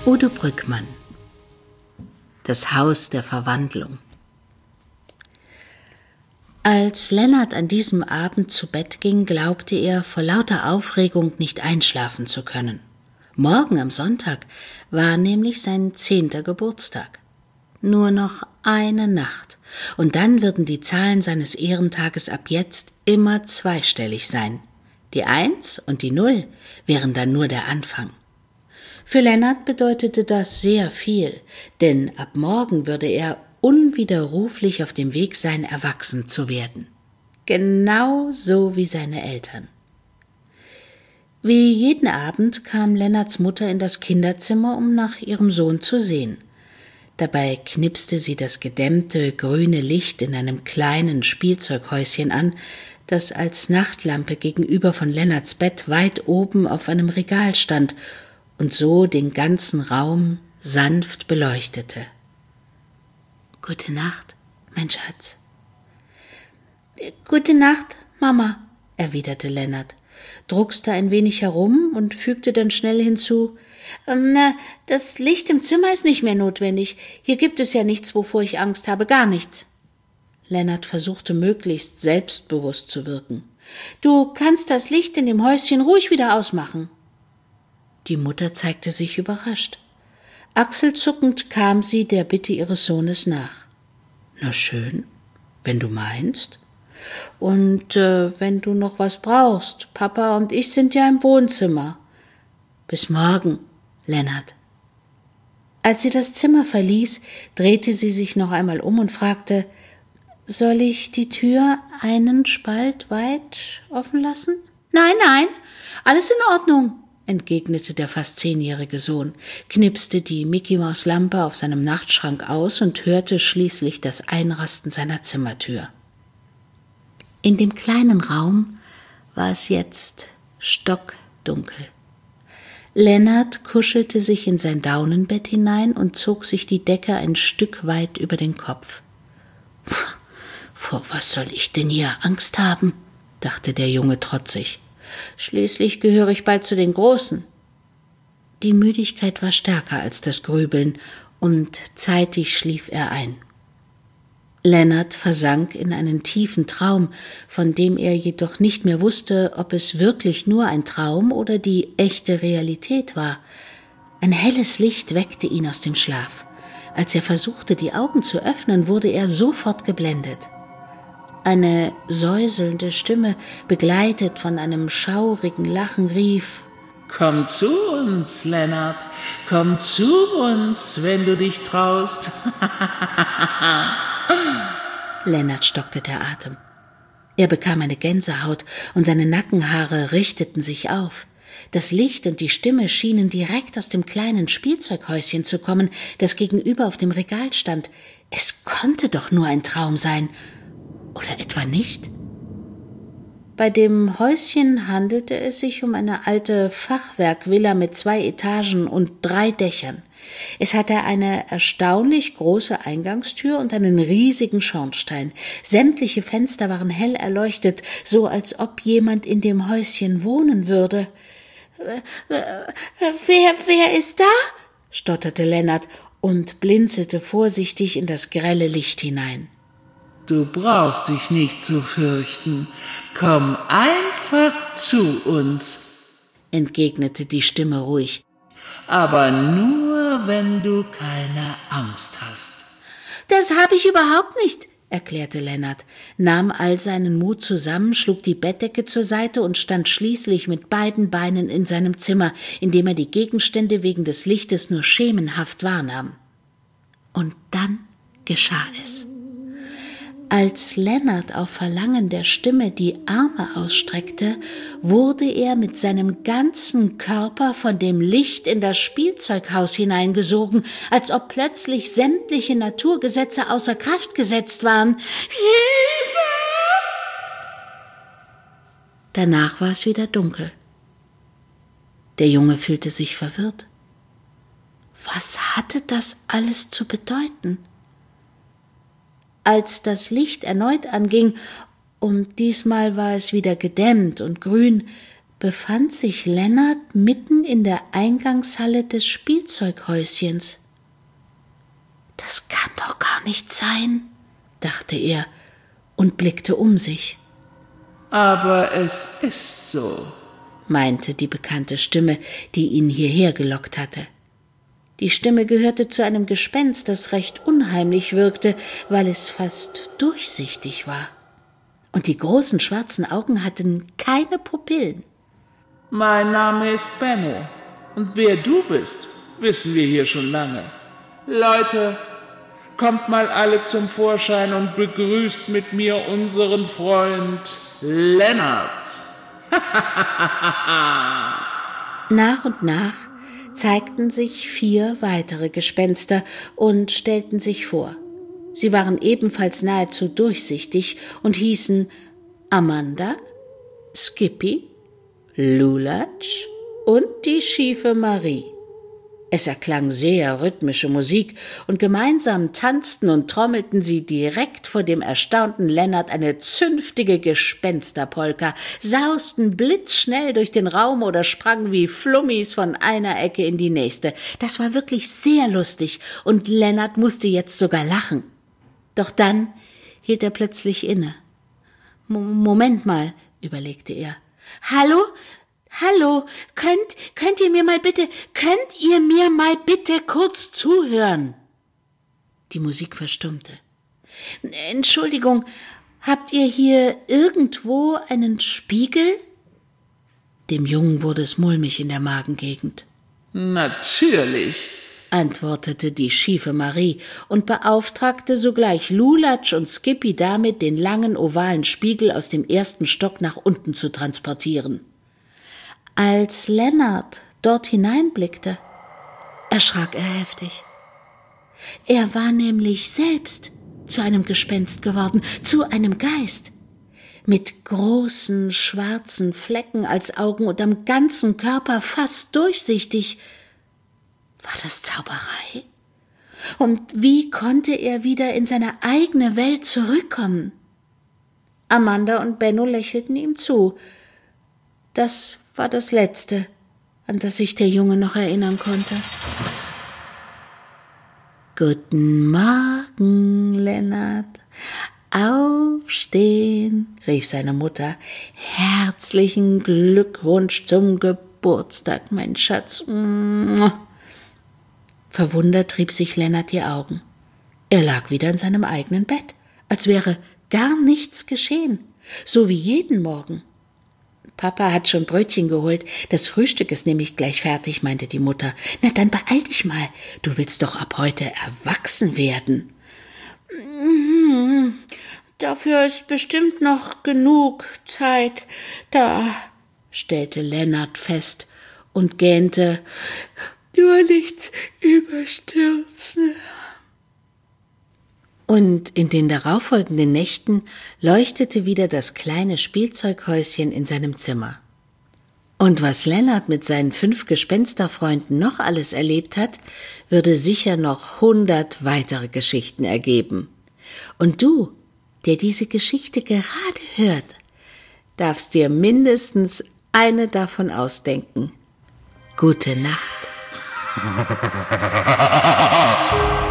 Udo Brückmann. Das Haus der Verwandlung. Als Lennart an diesem Abend zu Bett ging, glaubte er, vor lauter Aufregung nicht einschlafen zu können. Morgen am Sonntag war nämlich sein 10. Geburtstag. Nur noch eine Nacht, und dann würden die Zahlen seines Ehrentages ab jetzt immer zweistellig sein. Die 1 und die 0 wären dann nur der Anfang. Für Lennart bedeutete das sehr viel, denn ab morgen würde er unwiderruflich auf dem Weg sein, erwachsen zu werden. Genau so wie seine Eltern. Wie jeden Abend kam Lennarts Mutter in das Kinderzimmer, um nach ihrem Sohn zu sehen. Dabei knipste sie das gedämmte, grüne Licht in einem kleinen Spielzeughäuschen an, das als Nachtlampe gegenüber von Lennarts Bett weit oben auf einem Regal stand und so den ganzen Raum sanft beleuchtete. »Gute Nacht, mein Schatz.« »Gute Nacht, Mama«, erwiderte Lennart, druckste ein wenig herum und fügte dann schnell hinzu, »Das Licht im Zimmer ist nicht mehr notwendig. Hier gibt es ja nichts, wovor ich Angst habe, gar nichts.« Lennart versuchte möglichst selbstbewusst zu wirken. »Du kannst das Licht in dem Häuschen ruhig wieder ausmachen.« Die Mutter zeigte sich überrascht. Achselzuckend kam sie der Bitte ihres Sohnes nach. »Na schön, wenn du meinst. Und wenn du noch was brauchst, Papa und ich sind ja im Wohnzimmer. Bis morgen, Lennart.« Als sie das Zimmer verließ, drehte sie sich noch einmal um und fragte, »Soll ich die Tür einen Spalt weit offen lassen?« »Nein, alles in Ordnung«, entgegnete der fast 10-jährige Sohn, knipste die Mickey-Maus-Lampe auf seinem Nachtschrank aus und hörte schließlich das Einrasten seiner Zimmertür. In dem kleinen Raum war es jetzt stockdunkel. Lennart kuschelte sich in sein Daunenbett hinein und zog sich die Decke ein Stück weit über den Kopf. »Vor was soll ich denn hier Angst haben?«, dachte der Junge trotzig. »Schließlich gehöre ich bald zu den Großen.« Die Müdigkeit war stärker als das Grübeln, und zeitig schlief er ein. Lennart versank in einen tiefen Traum, von dem er jedoch nicht mehr wusste, ob es wirklich nur ein Traum oder die echte Realität war. Ein helles Licht weckte ihn aus dem Schlaf. Als er versuchte, die Augen zu öffnen, wurde er sofort geblendet. Eine säuselnde Stimme, begleitet von einem schaurigen Lachen, rief, »Komm zu uns, Lennart, komm zu uns, wenn du dich traust.« Lennart stockte der Atem. Er bekam eine Gänsehaut und seine Nackenhaare richteten sich auf. Das Licht und die Stimme schienen direkt aus dem kleinen Spielzeughäuschen zu kommen, das gegenüber auf dem Regal stand. Es konnte doch nur ein Traum sein. Oder etwa nicht? Bei dem Häuschen handelte es sich um eine alte Fachwerkvilla mit 2 Etagen und 3 Dächern. Es hatte eine erstaunlich große Eingangstür und einen riesigen Schornstein. Sämtliche Fenster waren hell erleuchtet, so als ob jemand in dem Häuschen wohnen würde. »Wer ist da?« stotterte Lennart und blinzelte vorsichtig in das grelle Licht hinein. »Du brauchst dich nicht zu fürchten. Komm einfach zu uns«, entgegnete die Stimme ruhig. »Aber nur, wenn du keine Angst hast.« »Das habe ich überhaupt nicht«, erklärte Lennart, nahm all seinen Mut zusammen, schlug die Bettdecke zur Seite und stand schließlich mit beiden Beinen in seinem Zimmer, in dem er die Gegenstände wegen des Lichtes nur schemenhaft wahrnahm. Und dann geschah es. Als Lennart auf Verlangen der Stimme die Arme ausstreckte, wurde er mit seinem ganzen Körper von dem Licht in das Spielzeughaus hineingesogen, als ob plötzlich sämtliche Naturgesetze außer Kraft gesetzt waren. »Hilfe!« Danach war es wieder dunkel. Der Junge fühlte sich verwirrt. Was hatte das alles zu bedeuten? Als das Licht erneut anging, und diesmal war es wieder gedämmt und grün, befand sich Lennart mitten in der Eingangshalle des Spielzeughäuschens. »Das kann doch gar nicht sein«, dachte er und blickte um sich. »Aber es ist so«, meinte die bekannte Stimme, die ihn hierher gelockt hatte. Die Stimme gehörte zu einem Gespenst, das recht unheimlich wirkte, weil es fast durchsichtig war. Und die großen schwarzen Augen hatten keine Pupillen. »Mein Name ist Benno, und wer du bist, wissen wir hier schon lange. Leute, kommt mal alle zum Vorschein und begrüßt mit mir unseren Freund Lennart.« Nach und nach zeigten sich 4 weitere Gespenster und stellten sich vor. Sie waren ebenfalls nahezu durchsichtig und hießen Amanda, Skippy, Lulatsch und die schiefe Marie. Es erklang sehr rhythmische Musik, und gemeinsam tanzten und trommelten sie direkt vor dem erstaunten Lennart eine zünftige Gespensterpolka, sausten blitzschnell durch den Raum oder sprangen wie Flummis von einer Ecke in die nächste. Das war wirklich sehr lustig, und Lennart musste jetzt sogar lachen. Doch dann hielt er plötzlich inne. »Moment mal«, überlegte er. Hallo, könnt ihr mir mal bitte kurz zuhören?« Die Musik verstummte. »Entschuldigung, habt ihr hier irgendwo einen Spiegel?« Dem Jungen wurde es mulmig in der Magengegend. »Natürlich«, antwortete die schiefe Marie und beauftragte sogleich Lulatsch und Skippy damit, den langen ovalen Spiegel aus dem 1. Stock nach unten zu transportieren. Als Lennart dort hineinblickte, erschrak er heftig. Er war nämlich selbst zu einem Gespenst geworden, zu einem Geist, mit großen schwarzen Flecken als Augen und am ganzen Körper fast durchsichtig. War das Zauberei? Und wie konnte er wieder in seine eigene Welt zurückkommen? Amanda und Benno lächelten ihm zu. Das war das Letzte, an das sich der Junge noch erinnern konnte. »Guten Morgen, Lennart. Aufstehen«, rief seine Mutter. »Herzlichen Glückwunsch zum Geburtstag, mein Schatz.« Verwundert rieb sich Lennart die Augen. Er lag wieder in seinem eigenen Bett, als wäre gar nichts geschehen, so wie jeden Morgen. »Papa hat schon Brötchen geholt, das Frühstück ist nämlich gleich fertig«, meinte die Mutter. »Na, dann beeil dich mal, du willst doch ab heute erwachsen werden.« »Dafür ist bestimmt noch genug Zeit da«, stellte Lennart fest und gähnte. »Nur nichts überstürzen.« Und in den darauffolgenden Nächten leuchtete wieder das kleine Spielzeughäuschen in seinem Zimmer. Und was Lennart mit seinen 5 Gespensterfreunden noch alles erlebt hat, würde sicher noch 100 weitere Geschichten ergeben. Und du, der diese Geschichte gerade hört, darfst dir mindestens eine davon ausdenken. Gute Nacht.